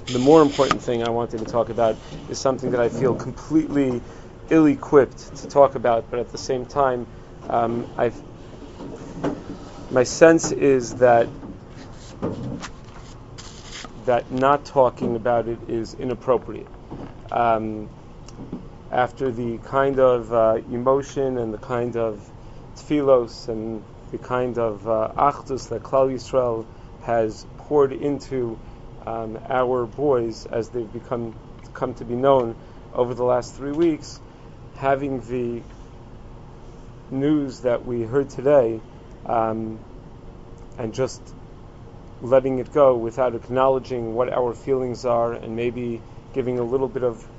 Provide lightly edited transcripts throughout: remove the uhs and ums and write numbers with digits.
The more important thing I wanted to talk about is something that I feel completely ill-equipped to talk about, but at the same time, my sense is that not talking about it is inappropriate. After the kind of emotion and the kind of tfilos and the kind of achdus that Klal Yisrael has poured into our boys as they've come to be known over the last 3 weeks, having the news that we heard today and just letting it go without acknowledging what our feelings are and maybe giving a little bit of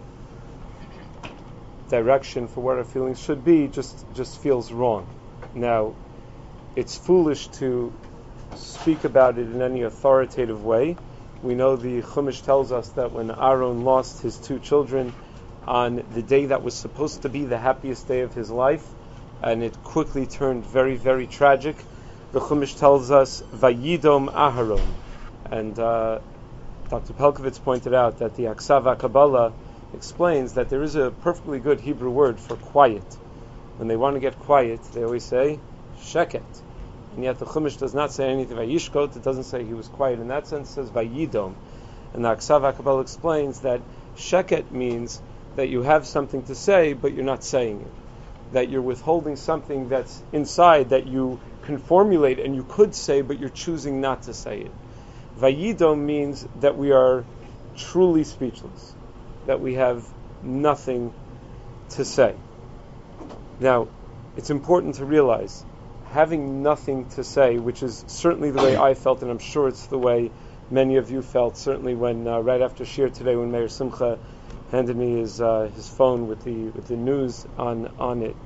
direction for what our feelings should be just feels wrong. Now, it's foolish to speak about it in any authoritative way. We know the Chumash tells us that when Aaron lost his 2 children on the day that was supposed to be the happiest day of his life, and it quickly turned very, very tragic, the Chumash tells us, Vayidom Aharon. And Dr. Pelkovitz pointed out that the Aksav HaKabbalah explains that there is a perfectly good Hebrew word for quiet. When they want to get quiet, they always say, Sheket. And yet the Chumash does not say anything Vayishkot. It doesn't say he was quiet in that sense. It says Vayidom. And the Aksav HaKabbalah explains that Sheket means that you have something to say, but you're not saying it. That you're withholding something that's inside that you can formulate and you could say, but you're choosing not to say it. Vayidom means that we are truly speechless, that we have nothing to say. Now, it's important to realize, having nothing to say, which is certainly the way I felt, and I'm sure it's the way many of you felt, certainly when right after Shir today, when Meir Simcha handed me his phone with the news on it.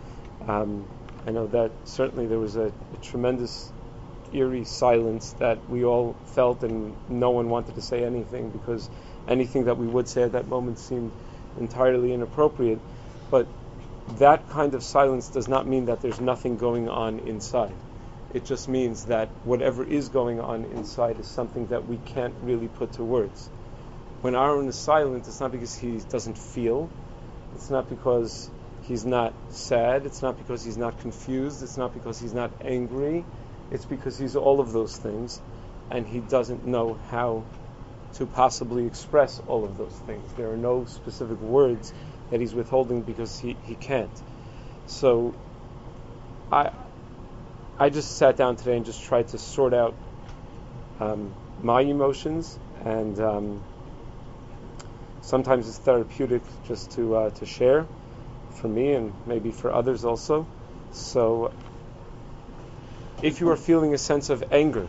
I know that certainly there was a tremendous eerie silence that we all felt, and no one wanted to say anything because anything that we would say at that moment seemed entirely inappropriate. But that kind of silence does not mean that there's nothing going on inside. It just means that whatever is going on inside is something that we can't really put to words. When Aaron is silent, it's not because he doesn't feel. It's not because he's not sad. It's not because he's not confused. It's not because he's not angry. It's because he's all of those things, and he doesn't know how to possibly express all of those things. There are no specific words that he's withholding because he can't. So I just sat down today and just tried to sort out my emotions, and sometimes it's therapeutic just to share for me and maybe for others also. So if you are feeling a sense of anger,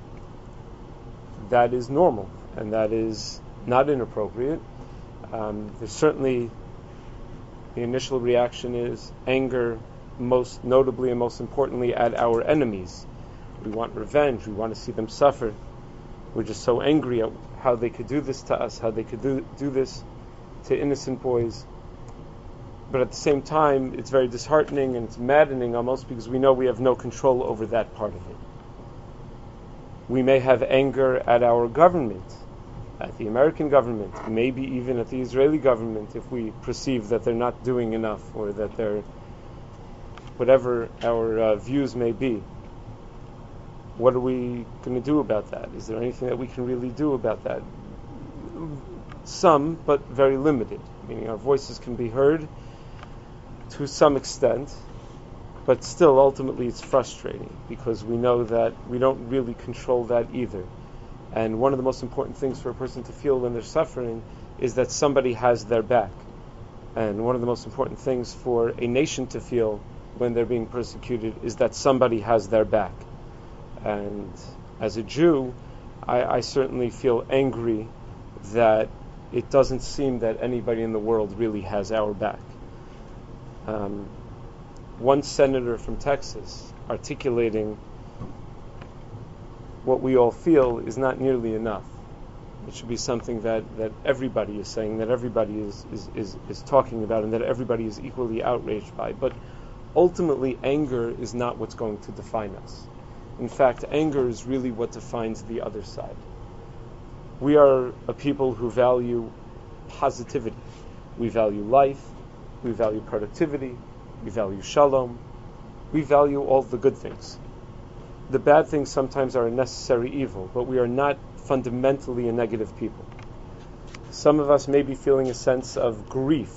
that is normal and that is not inappropriate. There's certainly the initial reaction is anger, most notably and most importantly at our enemies. We want revenge. We want to see them suffer. We're just so angry at how they could do this to us, how they could do this to innocent boys. But at the same time, it's very disheartening and it's maddening almost because we know we have no control over that part of it. We may have anger at our government, at the American government, maybe even at the Israeli government if we perceive that they're not doing enough or that they're, whatever our views may be. What are we going to do about that? Is there anything that we can really do about that? Some, but very limited. Meaning our voices can be heard to some extent, but still ultimately it's frustrating because we know that we don't really control that either. And one of the most important things for a person to feel when they're suffering is that somebody has their back. And one of the most important things for a nation to feel when they're being persecuted is that somebody has their back. And as a Jew, I certainly feel angry that it doesn't seem that anybody in the world really has our back. One senator from Texas articulating what we all feel is not nearly enough. It should be something that everybody is saying, that everybody is talking about, and that everybody is equally outraged by. But ultimately, anger is not what's going to define us. In fact, anger is really what defines the other side. We are a people who value positivity. We value life. We value productivity. We value shalom. We value all the good things. The bad things sometimes are a necessary evil, but we are not fundamentally a negative people. Some of us may be feeling a sense of grief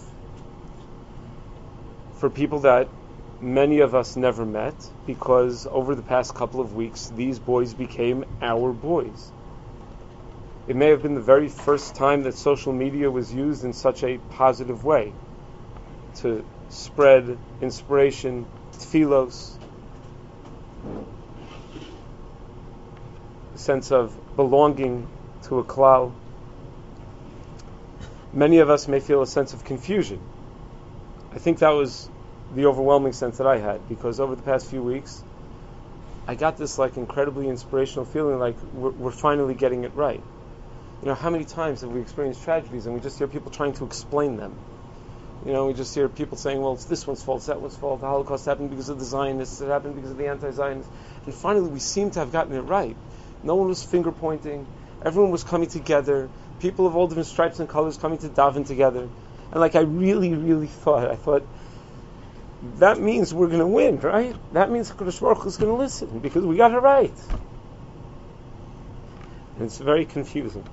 for people that many of us never met, because over the past couple of weeks, these boys became our boys. It may have been the very first time that social media was used in such a positive way to spread inspiration, tfilos, a sense of belonging to a klal. Many of us may feel a sense of confusion. I think that was the overwhelming sense that I had, because over the past few weeks, I got this incredibly inspirational feeling like we're finally getting it right. How many times have we experienced tragedies and we just hear people trying to explain them? We just hear people saying, well, it's this one's fault, it's that one's fault, the Holocaust happened because of the Zionists, it happened because of the anti-Zionists. And finally we seem to have gotten it right. No one was finger pointing, everyone was coming together, people of all different stripes and colors coming to daven together. And I really, really thought, that means we're going to win, right? That means HaKadosh Baruch Hu is going to listen, because we got it right. And it's very confusing.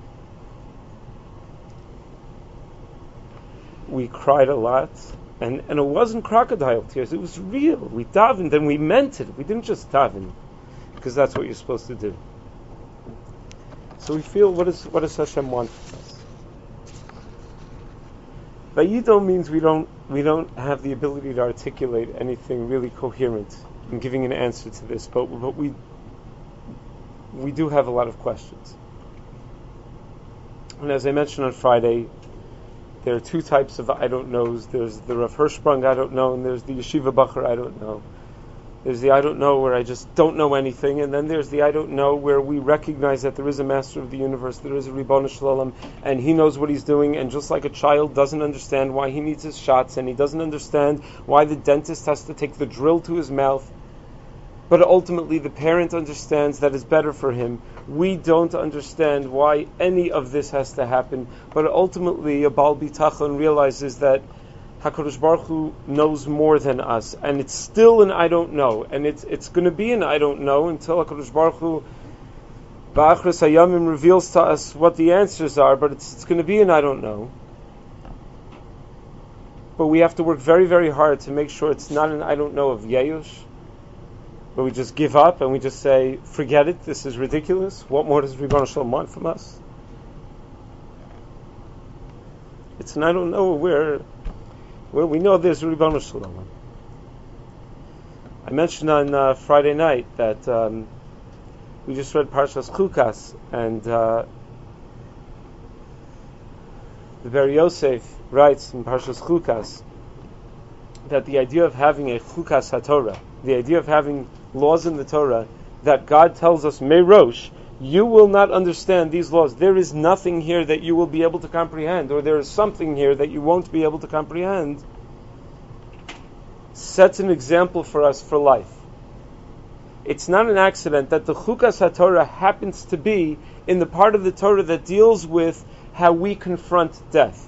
We cried a lot, and it wasn't crocodile tears, it was real. We davened and we meant it. We didn't just daven, because that's what you're supposed to do. So we feel, what does Hashem want from us? Vayidom means we don't have the ability to articulate anything really coherent in giving an answer to this, but we do have a lot of questions. And as I mentioned on Friday, there are two types of I don't knows. There's the Rav Hirschsprung I don't know, and there's the Yeshiva Bacher I don't know. There's the I don't know where I just don't know anything, and then there's the I don't know where we recognize that there is a master of the universe, there is a Ribono Shel Olam, and he knows what he's doing, and just like a child doesn't understand why he needs his shots, and he doesn't understand why the dentist has to take the drill to his mouth, but ultimately the parent understands that it's better for him. We don't understand why any of this has to happen, but ultimately a Baal Bitachon realizes that HaKadosh Baruch Hu knows more than us, and it's still an I don't know, and it's going to be an I don't know until HaKadosh Baruch Hu Ba'achris Hayamim reveals to us what the answers are, but it's going to be an I don't know. But we have to work very, very hard to make sure it's not an I don't know of Yeyush, where we just give up and we just say, forget it, this is ridiculous, what more does Ribono Shel Olam want from us? It's an I don't know where we know there's Ribono Shel Olam. I mentioned on Friday night that we just read Parshas Chukas, and the Ber Yosef writes in Parshas Chukas that the idea of having a Chukas HaTorah, the idea of having laws in the Torah, that God tells us, Meirosh, you will not understand these laws. There is nothing here that you will be able to comprehend, or there is something here that you won't be able to comprehend, sets an example for us for life. It's not an accident that the Chukas HaTorah happens to be in the part of the Torah that deals with how we confront death.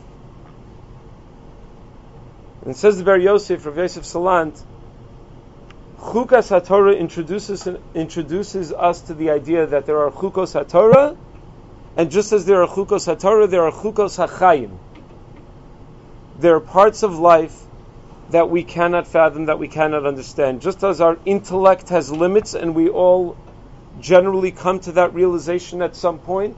And it says the Ber Yosef, Rav Yosef Salant, Chukas HaTorah introduces us to the idea that there are Chukos HaTorah, and just as there are Chukos HaTorah, there are Chukos HaChayim. There are parts of life that we cannot fathom, that we cannot understand. Just as our intellect has limits, and we all generally come to that realization at some point.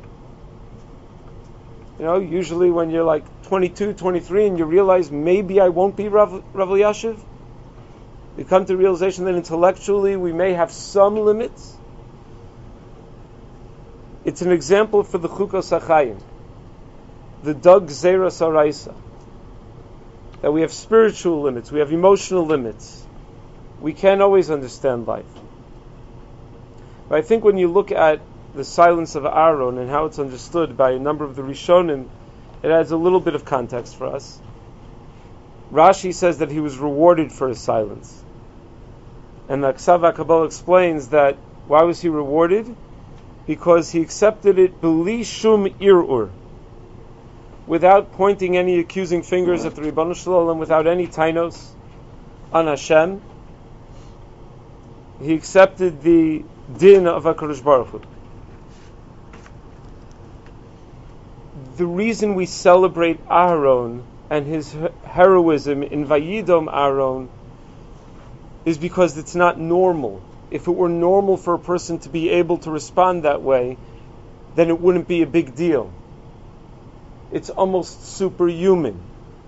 Usually when you're 22, 23, and you realize maybe I won't be Rav Elyashiv, we come to realization that intellectually we may have some limits. It's an example for the Chukos HaChayim, the Dag Zeras Araisa, that we have spiritual limits, we have emotional limits. We can't always understand life. But I think when you look at the silence of Aaron and how it's understood by a number of the Rishonim, it adds a little bit of context for us. Rashi says that he was rewarded for his silence. And the Ksav HaKabbalah explains that why was he rewarded? because he accepted it b'li shum ir'ur, without pointing any accusing fingers at the Ribbon Shalom, without any tainos on Hashem. He accepted the din of HaKadosh Baruch Hu. The reason we celebrate Aharon and his heroism in Vayidom Aharon is because it's not normal. If it were normal for a person to be able to respond that way, then it wouldn't be a big deal. It's almost superhuman.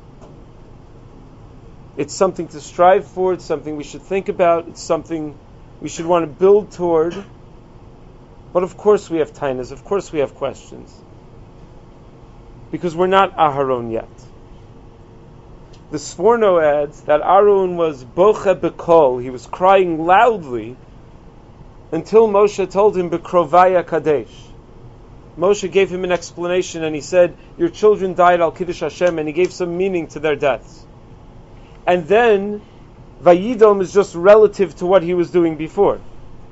It's something to strive for, it's something we should think about, it's something we should want to build toward. But of course we have tainas, of course we have questions. Because we're not Aharon yet. The Sforno adds that Aharon was boche bekol, he was crying loudly until Moshe told him Bekrovaya Kadesh. Moshe gave him an explanation and he said, your children died al Kiddush Hashem, and he gave some meaning to their deaths. And then Vayidom is just relative to what he was doing before.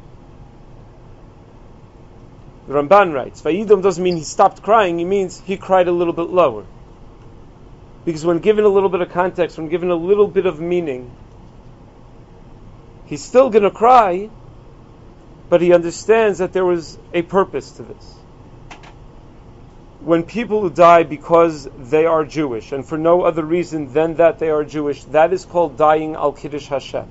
The Ramban writes, Vayidom doesn't mean he stopped crying, it means he cried a little bit lower. Because when given a little bit of context, when given a little bit of meaning, he's still going to cry, but he understands that there was a purpose to this. When people die because they are Jewish, and for no other reason than that they are Jewish, that is called dying al Kiddush Hashem.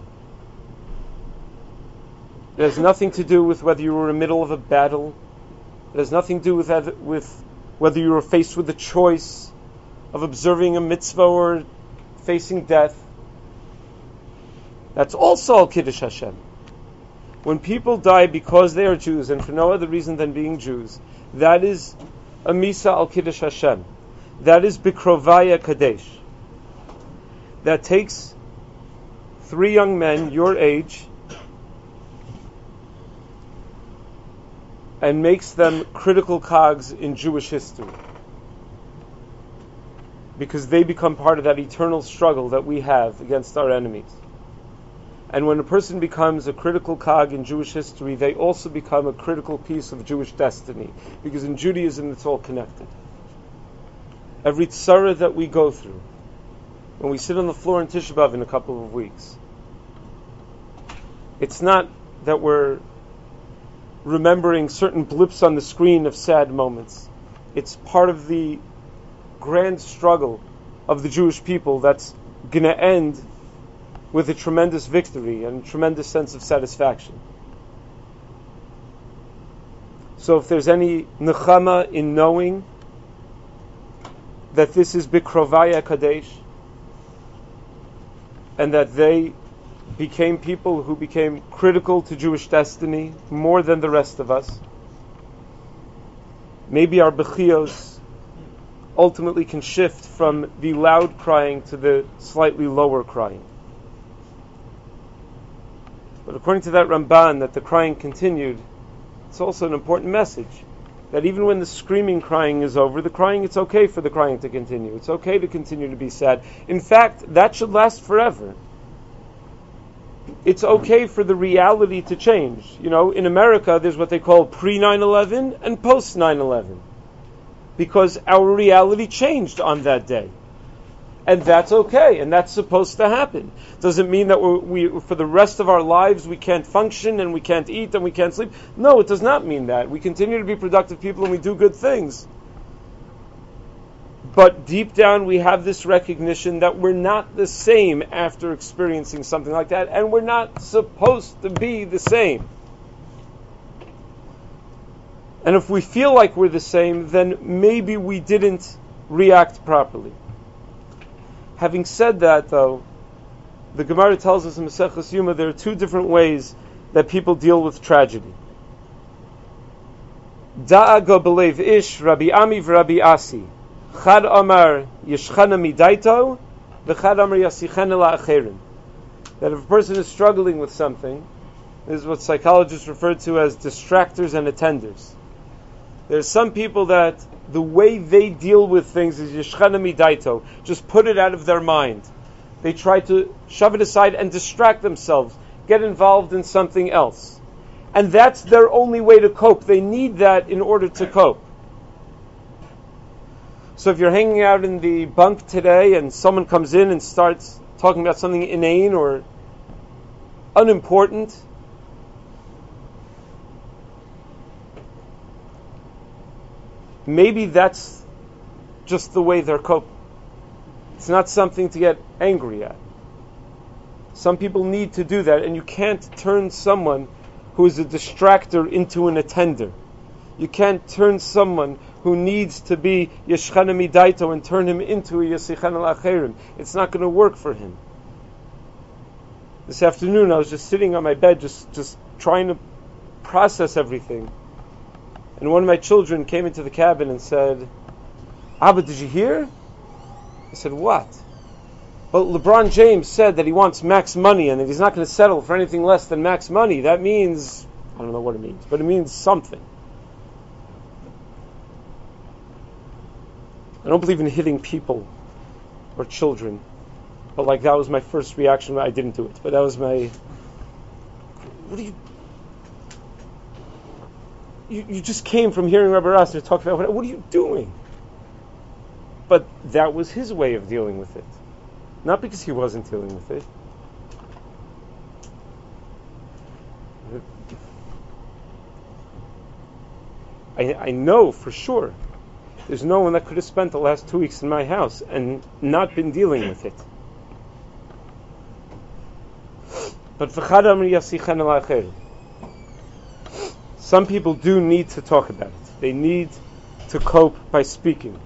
It has nothing to do with whether you were in the middle of a battle. It has nothing to do with whether you were faced with a choice of observing a mitzvah or facing death. That's also al Kiddush Hashem. When people die because they are Jews, and for no other reason than being Jews, that is a Misa al Kiddush Hashem. That is Bikrovaya Kadesh. That takes 3 young men, your age, and makes them critical cogs in Jewish history. Because they become part of that eternal struggle that we have against our enemies. And when a person becomes a critical cog in Jewish history, they also become a critical piece of Jewish destiny. Because in Judaism, it's all connected. Every tzara that we go through, when we sit on the floor in Tisha B'Av in a couple of weeks, it's not that we're remembering certain blips on the screen of sad moments. It's part of the grand struggle of the Jewish people that's going to end with a tremendous victory and a tremendous sense of satisfaction. So if there's any nechama in knowing that this is Bikrovaya Kadesh, and that they became people who became critical to Jewish destiny more than the rest of us, maybe our bechiyos ultimately can shift from the loud crying to the slightly lower crying. But according to that Ramban, that the crying continued, it's also an important message. That even when the screaming crying is over, the crying, it's okay for the crying to continue. It's okay to continue to be sad. In fact, that should last forever. It's okay for the reality to change. You know, in America, there's what they call pre-9/11 and post-9/11. Because our reality changed on that day. And that's okay, and that's supposed to happen. Doesn't mean that we for the rest of our lives we can't function and we can't eat and we can't sleep. No, it does not mean that. We continue to be productive people and we do good things. But deep down we have this recognition that we're not the same after experiencing something like that, and we're not supposed to be the same. And if we feel like we're the same, then maybe we didn't react properly. Having said that, though, the Gemara tells us in Maseches Yuma there are 2 different ways that people deal with tragedy. Da'aga b'leiv ish Rabbi Ami v'Rabbi Asi. Chad Amar yishchana midaito, v'chad Amar yasichena la'acherim. That if a person is struggling with something, this is what psychologists refer to as distractors and attenders. There's some people that the way they deal with things is yishchana midaito, just put it out of their mind. They try to shove it aside and distract themselves, get involved in something else. And that's their only way to cope. They need that in order to cope. So if you're hanging out in the bunk today and someone comes in and starts talking about something inane or unimportant, maybe that's just the way they're coping. It's not something to get angry at. Some people need to do that, and you can't turn someone who is a distractor into an attender. You can't turn someone who needs to be Yeshchana Midaito and turn him into a Yasichana L'Acherim. It's not going to work for him. This afternoon I was just sitting on my bed just trying to process everything. And one of my children came into the cabin and said, "Abba, did you hear?" I said, "What?" "Well, LeBron James said that he wants max money and that he's not going to settle for anything less than max money. That means," I don't know what it means, but it means something. I don't believe in hitting people or children, but like that was my first reaction. I didn't do it, but that was my, what do you just came from hearing Rabbi Rasser talk about, what are you doing? But that was his way of dealing with it. Not because he wasn't dealing with it. I know for sure there's no one that could have spent the last 2 weeks in my house and not been dealing with it. But some people do need to talk about it. They need to cope by speaking.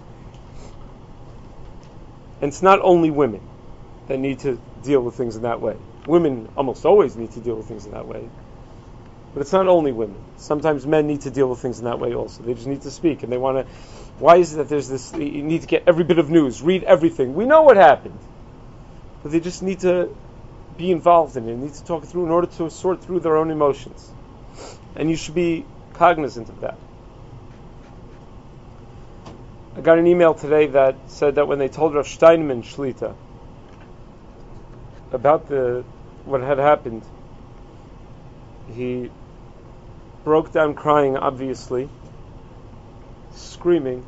And it's not only women that need to deal with things in that way. Women almost always need to deal with things in that way. But it's not only women. Sometimes men need to deal with things in that way also. They just need to speak, and they want to. Why is it that there's this? You need to get every bit of news, read everything. We know what happened, but they just need to be involved in it. They need to talk it through in order to sort through their own emotions. And you should be cognizant of that. I got an email today that said that when they told Rav Steinman Shlita about what had happened, he broke down crying, obviously, screaming.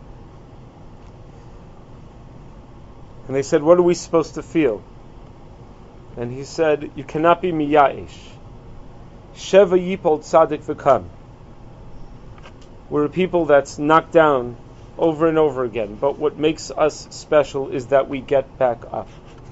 And they said, "What are we supposed to feel?" And he said, "You cannot be miya'ish. Sheva yipol tzadik v'kam." We're a people that's knocked down over and over again. But what makes us special is that we get back up.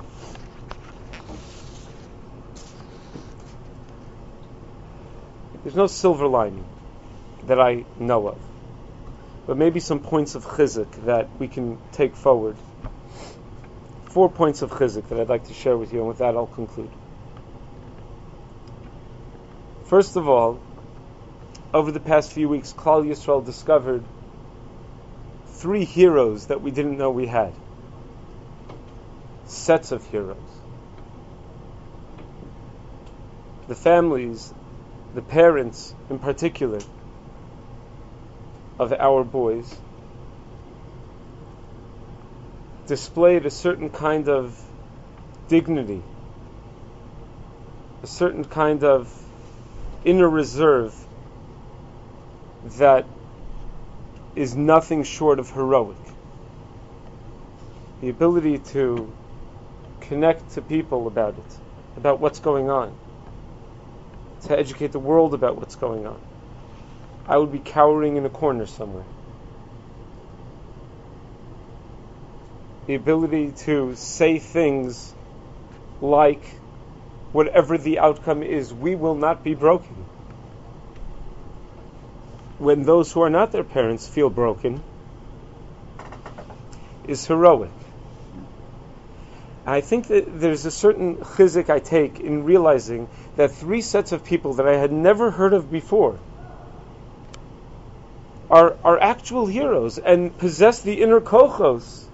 There's no silver lining that I know of. But maybe some points of chizuk that we can take forward. 4 points of chizuk that I'd like to share with you, and with that I'll conclude. First of all, over the past few weeks, Klal Yisrael discovered 3 heroes that we didn't know we had. Sets of heroes. The families, the parents in particular, of our boys displayed a certain kind of dignity, a certain kind of inner reserve that is nothing short of heroic. The ability to connect to people about it, about what's going on, to educate the world about what's going on. I would be cowering in a corner somewhere. The ability to say things like, whatever the outcome is, we will not be broken. When those who are not their parents feel broken, is heroic. I think that there's a certain chizuk I take in realizing that 3 sets of people that I had never heard of before are actual heroes and possess the inner kochos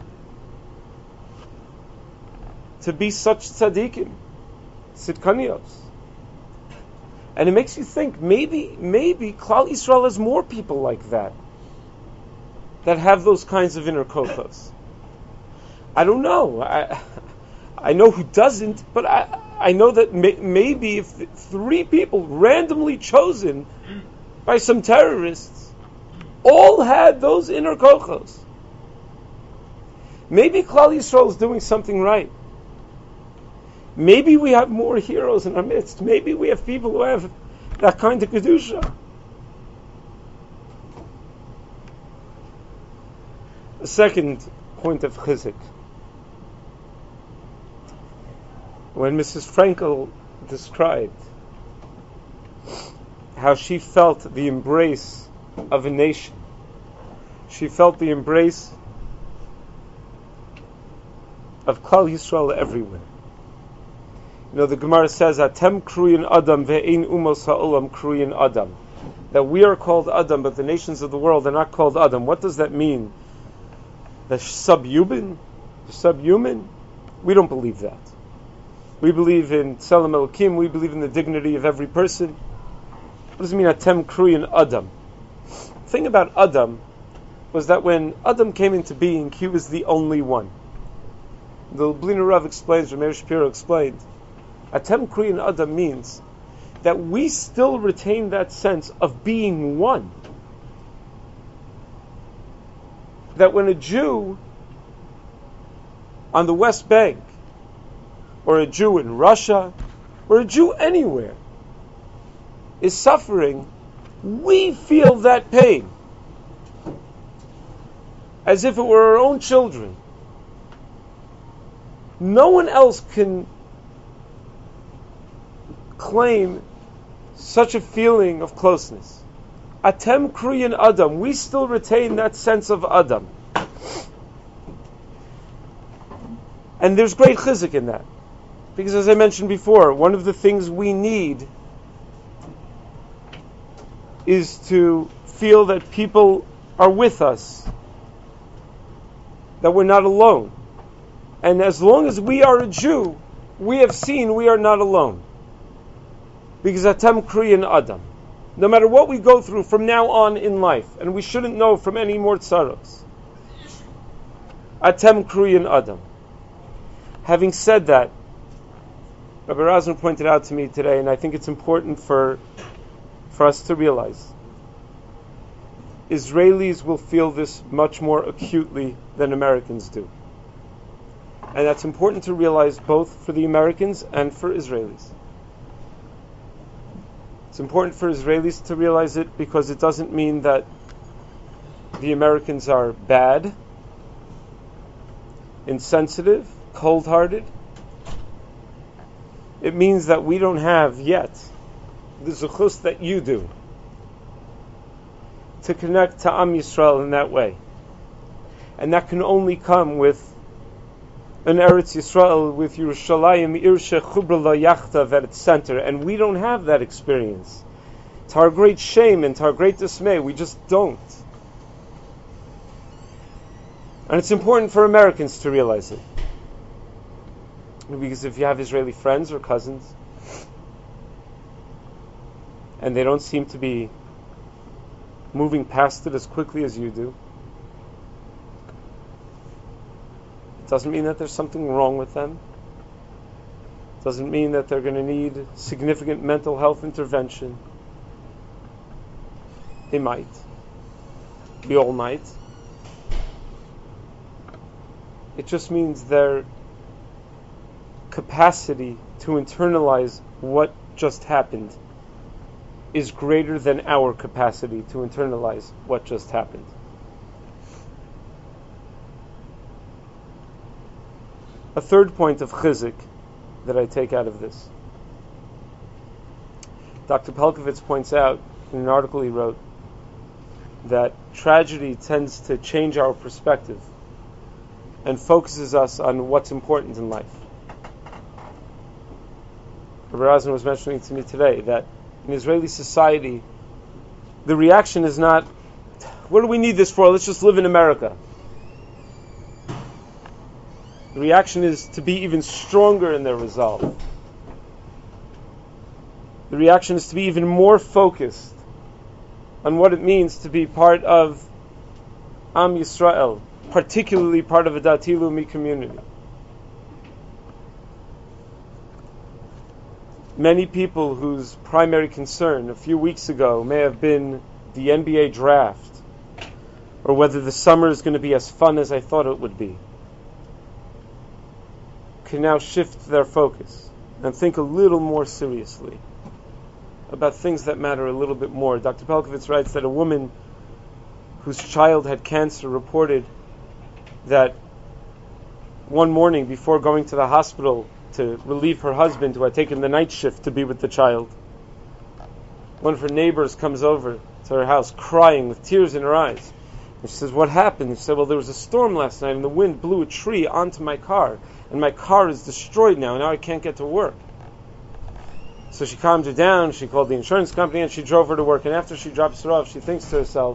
to be such tzaddikim, tzidkanios. And it makes you think, maybe Klal Yisrael has more people like that have those kinds of inner kochos. I don't know. I know who doesn't, but I know that maybe if 3 people randomly chosen by some terrorists all had those inner kochos, maybe Klal Yisrael is doing something right. Maybe we have more heroes in our midst. Maybe we have people who have that kind of kedusha. The second point of chizuk. When Mrs. Frankel described how she felt the embrace of a nation, she felt the embrace of Klal Yisrael everywhere. You know, the Gemara says, "Atem kruyin Adam ve'ein umos ha'olam kruyin Adam," that we are called Adam, but the nations of the world are not called Adam. What does that mean? The subhuman? The subhuman? We don't believe that. We believe in Tselem Elokim. We believe in the dignity of every person. What does it mean, Atem kruyin Adam? The thing about Adam was that when Adam came into being, he was the only one. The Lubliner Rav explains, Rameir Shapiro explained, Atem kruyin Adam means that we still retain that sense of being one. That when a Jew on the West Bank, or a Jew in Russia, or a Jew anywhere, is suffering, we feel that pain as if it were our own children. No one else can claim such a feeling of closeness. Atem kruyin Adam, we still retain that sense of Adam. And there's great chizuk in that. Because as I mentioned before, one of the things we need is to feel that people are with us, that we're not alone. And as long as we are a Jew, we have seen we are not alone. Because Atem kruyin Adam. No matter what we go through from now on in life, and we shouldn't know from any more tzaros, Atem kruyin Adam. Having said that, Rabbi Razner pointed out to me today, and I think it's important for us to realize, Israelis will feel this much more acutely than Americans do. And that's important to realize both for the Americans and for Israelis. It's important for Israelis to realize it because it doesn't mean that the Americans are bad, insensitive, cold-hearted. It means that we don't have yet the zuchus that you do to connect to Am Yisrael in that way. And that can only come with an Eretz Yisrael, with Yerushalayim, Irshe Chubra La Yachtav at its center. And we don't have that experience. To our great shame and to our great dismay, we just don't. And it's important for Americans to realize it. Because if you have Israeli friends or cousins, and they don't seem to be moving past it as quickly as you do, it doesn't mean that there's something wrong with them. It doesn't mean that they're going to need significant mental health intervention. They might. We all might. It just means their capacity to internalize what just happened is greater than our capacity to internalize what just happened. A third point of chizuk that I take out of this. Dr. Pelkovitz points out in an article he wrote that tragedy tends to change our perspective and focuses us on what's important in life. Rabbi Razin was mentioning to me today that in Israeli society, the reaction is not, what do we need this for? Let's just live in America. The reaction is to be even stronger in their resolve. The reaction is to be even more focused on what it means to be part of Am Yisrael, particularly part of a Dati Leumi community. Many people whose primary concern a few weeks ago may have been the NBA draft, or whether the summer is going to be as fun as I thought it would be, can now shift their focus and think a little more seriously about things that matter a little bit more. Dr. Pelkovitz writes that a woman whose child had cancer reported that one morning before going to the hospital to relieve her husband, who had taken the night shift to be with the child, one of her neighbors comes over to her house crying with tears in her eyes. And she says, "What happened?" She said, "Well, there was a storm last night and the wind blew a tree onto my car, and my car is destroyed now I can't get to work." So she calmed her down, she called the insurance company, and she drove her to work. And after she drops her off, she thinks to herself,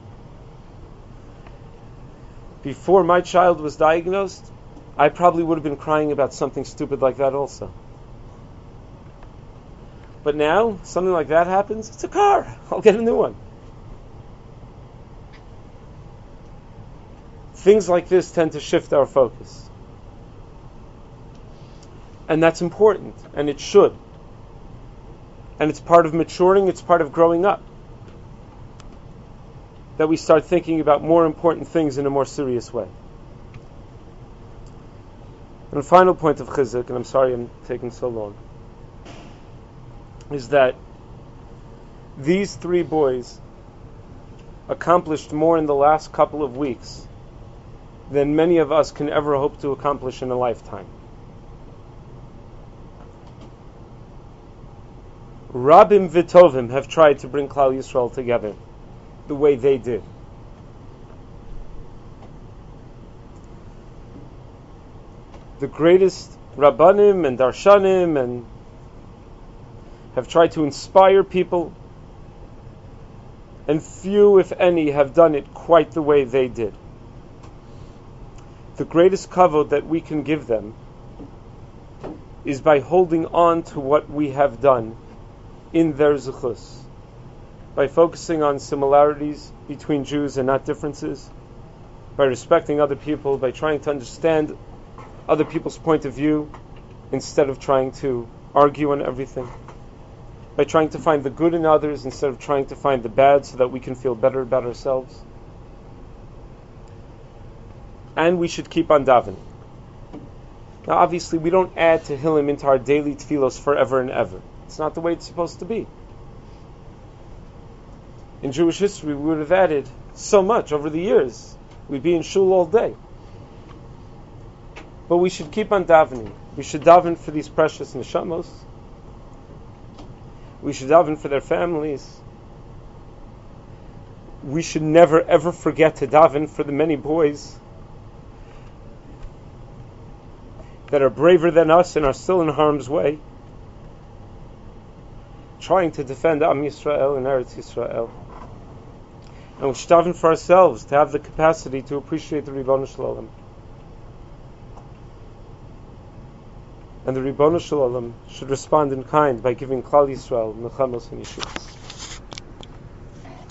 before my child was diagnosed, I probably would have been crying about something stupid like that also. But now, something like that happens, it's a car. I'll get a new one. Things like this tend to shift our focus. And that's important, and it should. And it's part of maturing, it's part of growing up. That we start thinking about more important things in a more serious way. And the final point of chizuk, and I'm sorry I'm taking so long, is that these three boys accomplished more in the last couple of weeks than many of us can ever hope to accomplish in a lifetime. Rabim Vitovim have tried to bring Klal Yisrael together the way they did. The greatest Rabbanim and Darshanim and have tried to inspire people, and few, if any, have done it quite the way they did. The greatest kavod that we can give them is by holding on to what we have done in their zechus, by focusing on similarities between Jews and not differences, by respecting other people, by trying to understand other people's point of view instead of trying to argue on everything, by trying to find the good in others instead of trying to find the bad so that we can feel better about ourselves. And we should keep on davening. Now obviously we don't add Tehillim into our daily tefillos forever and ever. It's not the way it's supposed to be. In Jewish history we would have added so much over the years. We'd be in shul all day. But we should keep on davening. We should daven for these precious neshamos. We should daven for their families. We should never ever forget to daven for the many boys that are braver than us and are still in harm's way, trying to defend Am Yisrael and Eretz Yisrael. And we should daven for ourselves to have the capacity to appreciate the Ribono Shel Olam. And the Ribono Shel Olam should respond in kind by giving Klal Yisrael Nechamos and Yeshua.